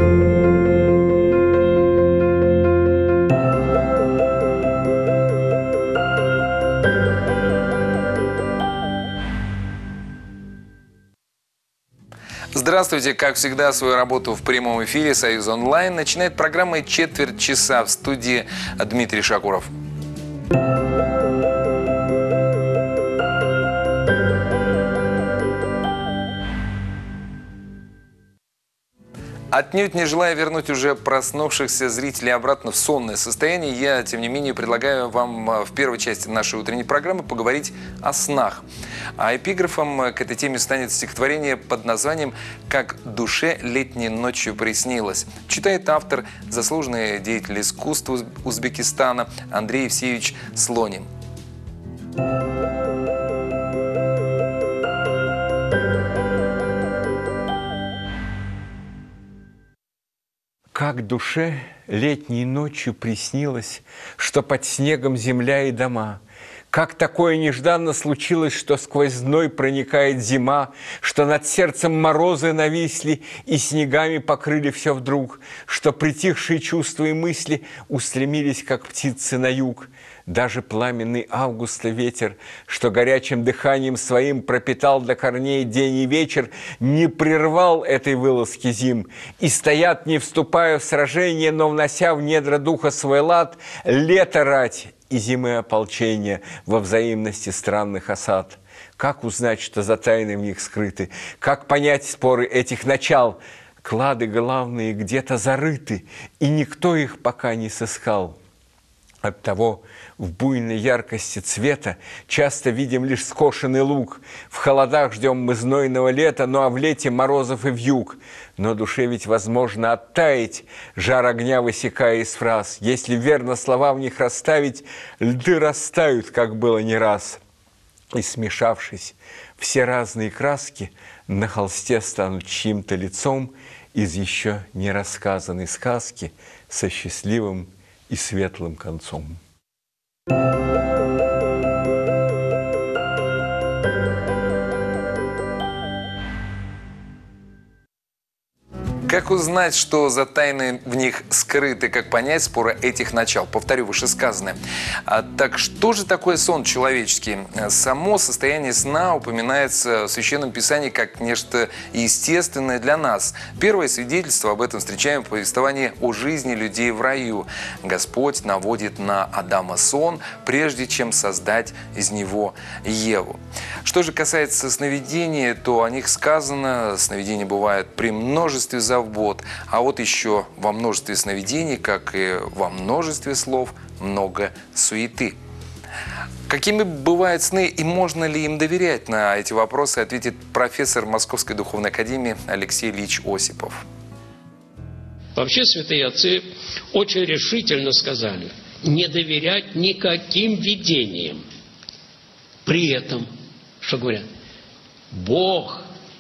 Здравствуйте! Как всегда, свою работу в прямом эфире «Союз онлайн» начинает программа «Четверть часа», в студии Дмитрий Шакуров. Отнюдь не желая вернуть уже проснувшихся зрителей обратно в сонное состояние, я, тем не менее, предлагаю вам в первой части нашей утренней программы поговорить о снах. А эпиграфом к этой теме станет стихотворение под названием «Как душе летней ночью приснилось». Читает автор, заслуженный деятель искусства Узбекистана Андрей Евсеевич Слонин. Как душе летней ночью приснилось, что под снегом земля и дома. Как такое нежданно случилось, что сквозь зной проникает зима, что над сердцем морозы нависли и снегами покрыли все вдруг, что притихшие чувства и мысли устремились, как птицы, на юг. Даже пламенный августа ветер, что горячим дыханием своим пропитал до корней день и вечер, не прервал этой вылазки зим. И стоят, не вступая в сражение, но внося в недра духа свой лад, лето рать и зимы ополчения во взаимности странных осад. Как узнать, что за тайны в них скрыты? Как понять споры этих начал? Клады главные где-то зарыты, и никто их пока не сыскал. Оттого в буйной яркости цвета часто видим лишь скошенный луг. В холодах ждем мы знойного лета, ну а в лете морозов и вьюг. Но душе ведь возможно оттаять, жар огня высекая из фраз. Если верно слова в них расставить, льды растают, как было не раз. И смешавшись, все разные краски на холсте станут чьим-то лицом из еще не рассказанной сказки со счастливым и светлым концом. Как узнать, что за тайны в них скрыты, как понять споры этих начал? Повторю вышесказанное. Так что же такое сон человеческий? Само состояние сна упоминается в Священном Писании как нечто естественное для нас. Первое свидетельство об этом встречаем в повествовании о жизни людей в раю. Господь наводит на Адама сон, прежде чем создать из него Еву. Что же касается сновидений, то о них сказано: сновидения бывают при множестве завод, а вот еще во множестве сновидений, как и во множестве слов, много суеты. Какими бывают сны и можно ли им доверять? На эти вопросы ответит профессор Московской духовной академии Алексей Ильич Осипов. Вообще святые отцы очень решительно сказали: не доверять никаким видениям. При этом, что говорят, Бог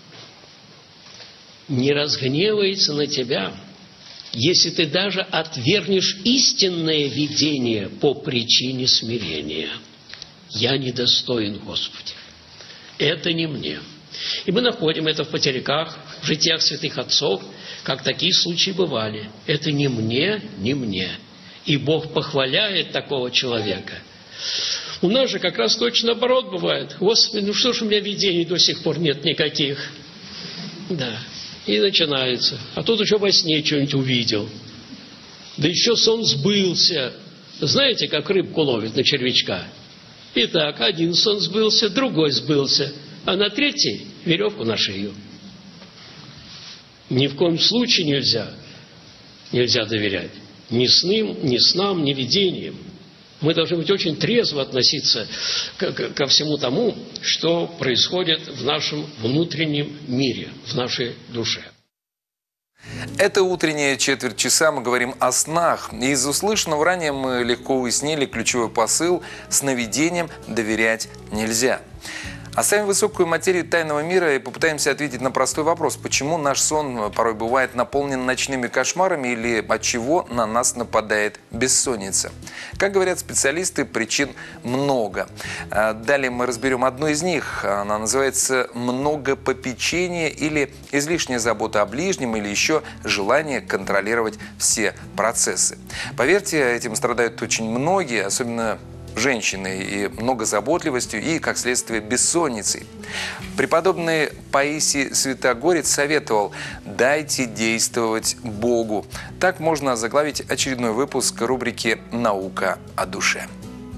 не разгневается на тебя, если ты даже отвергнешь истинное видение по причине смирения. Я недостоин, Господи. Это не мне. И мы находим это в потеряках, в житиях святых отцов, как такие случаи бывали. Это не мне, не мне. И Бог похваляет такого человека. У нас же как раз точно наоборот бывает. Господи, ну что ж у меня видений до сих пор нет никаких? Да. И начинается. А тут еще во сне что-нибудь увидел. Да еще сон сбылся. Знаете, как рыбку ловят на червячка? Итак, один сон сбылся, другой сбылся, а на третий веревку на шею. Ни в коем случае нельзя доверять. Ни снам, ни видениям. Мы должны быть очень трезво относиться ко всему тому, что происходит в нашем внутреннем мире, в нашей душе. Это утренняя четверть часа, мы говорим о снах. Из услышанного ранее мы легко уяснили ключевой посыл: сновидениям доверять нельзя. Оставим высокую материю тайного мира и попытаемся ответить на простой вопрос. Почему наш сон порой бывает наполнен ночными кошмарами или от чего на нас нападает бессонница? Как говорят специалисты, причин много. Далее мы разберем одну из них. Она называется «многопопечение» или излишняя забота о ближнем, или еще желание контролировать все процессы. Поверьте, этим страдают очень многие, особенно женщины, и многозаботливостью, и, как следствие, бессонницей. Преподобный Паисий Святогорец советовал: «Дайте действовать Богу». Так можно заглавить очередной выпуск рубрики «Наука о душе».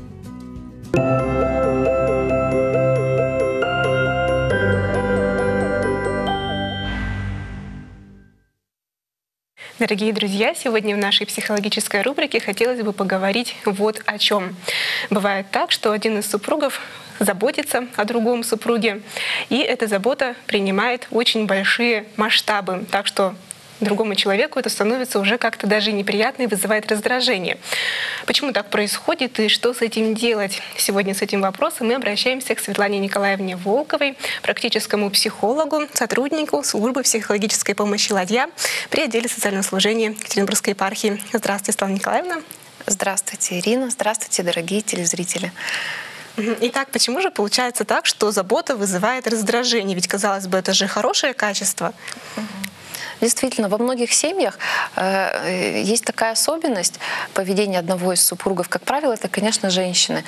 Дорогие друзья, сегодня в нашей психологической рубрике хотелось бы поговорить вот о чем. Бывает так, что один из супругов заботится о другом супруге, и эта забота принимает очень большие масштабы, так что другому человеку это становится уже как-то даже неприятно и вызывает раздражение. Почему так происходит и что с этим делать? Сегодня с этим вопросом мы обращаемся к Светлане Николаевне Волковой, практическому психологу, сотруднику службы психологической помощи «Ладья» при отделе социального служения Екатеринбургской епархии. Здравствуйте, Светлана Николаевна. Здравствуйте, Ирина. Здравствуйте, дорогие телезрители. Итак, почему же получается так, что забота вызывает раздражение? Ведь, казалось бы, это же хорошее качество. Действительно, во многих семьях есть такая особенность поведения одного из супругов. Как правило, это, конечно, женщины.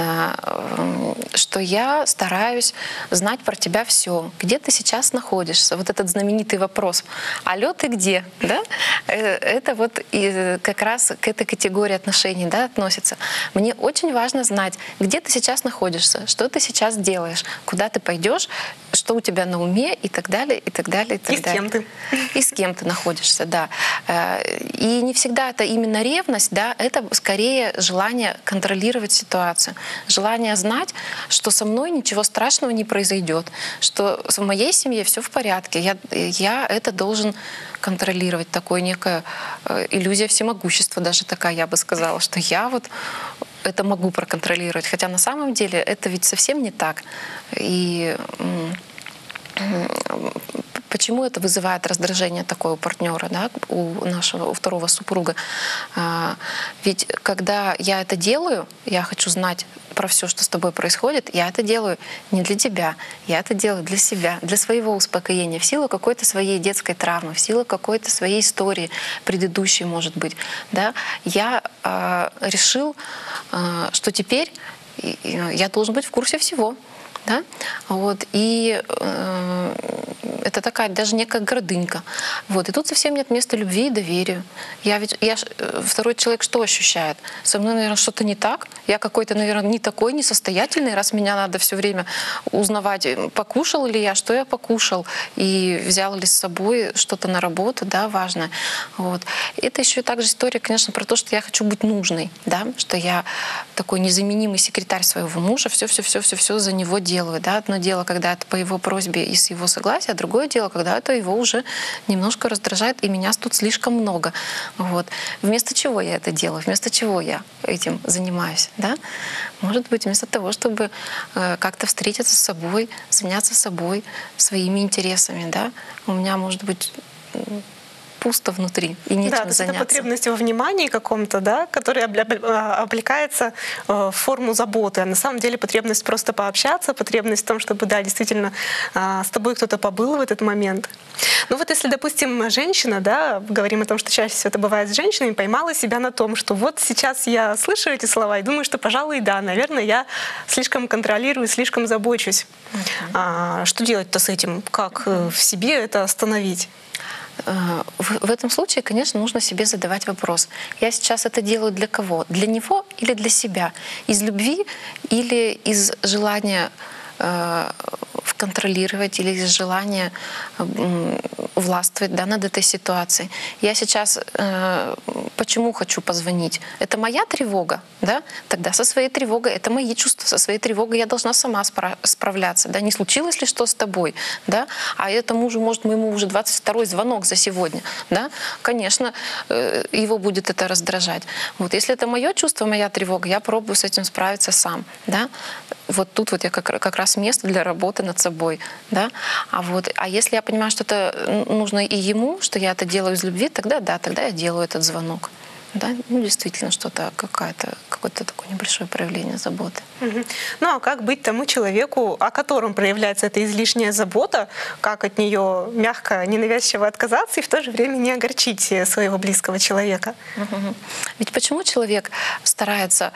Что я стараюсь знать про тебя все. Где ты сейчас находишься? Вот этот знаменитый вопрос. Алло, ты где? Да? Это вот как раз к этой категории отношений, да, относится. Мне очень важно знать, где ты сейчас находишься, что ты сейчас делаешь, куда ты пойдешь, что у тебя на уме и так далее, и так далее, и так далее. И с кем ты? И с кем ты находишься, да. И не всегда это именно ревность, да, это скорее желание контролировать ситуацию, желание знать, что со мной ничего страшного не произойдет, что в моей семье все в порядке, я это должен контролировать, такое некая иллюзия всемогущества даже такая, я бы сказала, что я вот это могу проконтролировать, хотя на самом деле это ведь совсем не так. И почему это вызывает раздражение такое у партнера, да, у второго супруга? Ведь когда я это делаю, я хочу знать про все, что с тобой происходит, я это делаю не для тебя, я это делаю для себя, для своего успокоения, в силу какой-то своей детской травмы, в силу какой-то своей истории предыдущей, может быть. Да? Я решил, что теперь я должен быть в курсе всего. Да? Вот. И это такая даже некая гордынька. Вот. И тут совсем нет места любви и доверию. Второй человек что ощущает? Со мной, наверное, что-то не так. Я какой-то, наверное, не такой, несостоятельный, раз меня надо все время узнавать, покушал ли я, что я покушал, и взял ли с собой что-то на работу, да, важное. Вот. Это еще также история, конечно, про то, что я хочу быть нужной, да? Что я такой незаменимый секретарь своего мужа, все за него делаю. Да? Одно дело, когда это по его просьбе и с его согласия, а другое дело, когда это его уже немножко раздражает, и меня тут слишком много. Вот. Вместо чего я это делаю? Вместо чего я этим занимаюсь? Да? Может быть, вместо того, чтобы как-то встретиться с собой, заняться собой, своими интересами. Да? У меня, может быть, пусто внутри, и нечем заняться. Это потребность во внимании каком-то, да, которая облекается в форму заботы. А на самом деле потребность просто пообщаться, потребность в том, чтобы, да, действительно с тобой кто-то побыл в этот момент. Ну вот если, допустим, женщина, да, говорим о том, что чаще всего это бывает с женщинами, поймала себя на том, что вот сейчас я слышу эти слова и думаю, что, пожалуй, да, наверное, я слишком контролирую, слишком забочусь. Что делать-то с этим? Как в себе это остановить? В этом случае, конечно, нужно себе задавать вопрос. Я сейчас это делаю для кого? Для него или для себя? Из любви или из желания контролировать или из желания властвовать, да, над этой ситуацией. Я сейчас почему хочу позвонить? Это моя тревога, да? Тогда со своей тревогой, это мои чувства, со своей тревогой я должна сама справляться, да? Не случилось ли что с тобой, да? А этому же, может, моему уже 22-й звонок за сегодня, да? Конечно, его будет это раздражать. Вот. Если это мое чувство, моя тревога, я пробую с этим справиться сам, да? вот тут вот я как раз место для работы над собой, да. А если я понимаю, что это нужно и ему, что я это делаю из любви, тогда да, тогда я делаю этот звонок. Да, ну, действительно, какое-то такое небольшое проявление заботы. Ну а как быть тому человеку, о котором проявляется эта излишняя забота, как от нее мягко, ненавязчиво отказаться и в то же время не огорчить своего близкого человека? Ведь почему человек старается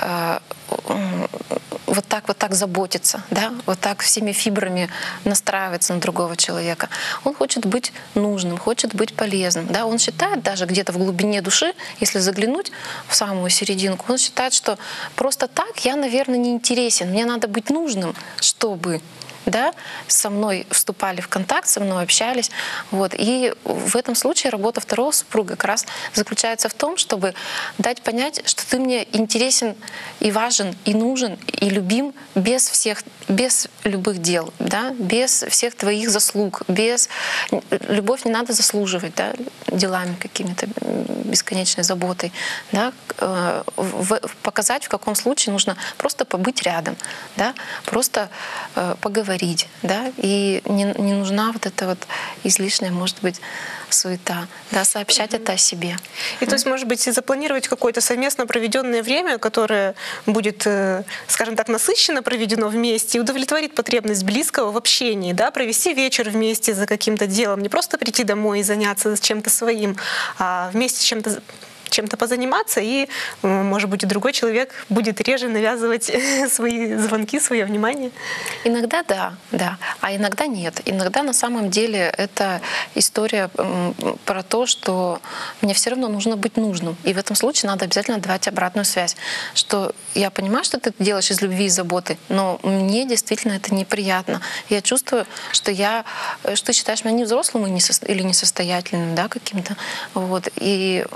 вот так заботиться, да? Вот так всеми фибрами настраиваться на другого человека? Он хочет быть нужным, хочет быть полезным. Да? Он считает даже где-то в глубине души, если заглянуть в самую серединку, он считает, что просто так я, наверное, не интересен. Мне надо быть нужным, чтобы... Да, со мной вступали в контакт, со мной общались. Вот. И в этом случае работа второго супруга как раз заключается в том, чтобы дать понять, что ты мне интересен и важен, и нужен, и любим без любых дел, да, без всех твоих заслуг, любовь не надо заслуживать, да, делами какими-то, бесконечной заботой. Да. Показать, в каком случае нужно просто побыть рядом, да, просто поговорить. Да, и не нужна вот эта вот излишняя, может быть, суета, да, сообщать это о себе. И то есть, может быть, запланировать какое-то совместно проведенное время, которое будет, скажем так, насыщенно проведено вместе и удовлетворит потребность близкого в общении, да, провести вечер вместе за каким-то делом, не просто прийти домой и заняться чем-то своим, а вместе чем-то позаниматься, и, может быть, и другой человек будет реже навязывать свои звонки, свое внимание. Иногда да, а иногда нет. Иногда на самом деле это история про то, что мне все равно нужно быть нужным. И в этом случае надо обязательно давать обратную связь, что я понимаю, что ты это делаешь из любви и заботы, но мне действительно это неприятно. Я чувствую, что ты считаешь меня невзрослым или несостоятельным, да, каким-то. Вот. И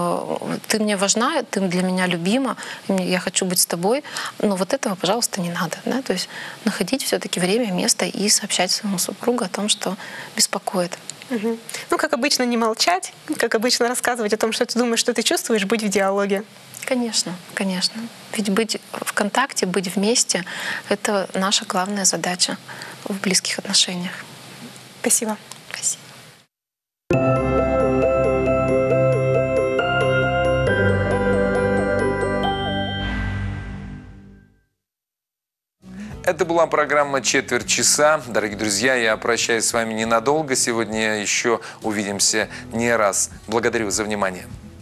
ты мне важна, ты для меня любима, я хочу быть с тобой, но вот этого, пожалуйста, не надо. Да? То есть находить все-таки время, место и сообщать своему супругу о том, что беспокоит. Ну, как обычно, не молчать, как обычно рассказывать о том, что ты думаешь, что ты чувствуешь, быть в диалоге. Конечно, конечно. Ведь быть в контакте, быть вместе — это наша главная задача в близких отношениях. Спасибо. Спасибо. Это была программа «Четверть часа». Дорогие друзья, я прощаюсь с вами ненадолго. Сегодня еще увидимся не раз. Благодарю за внимание.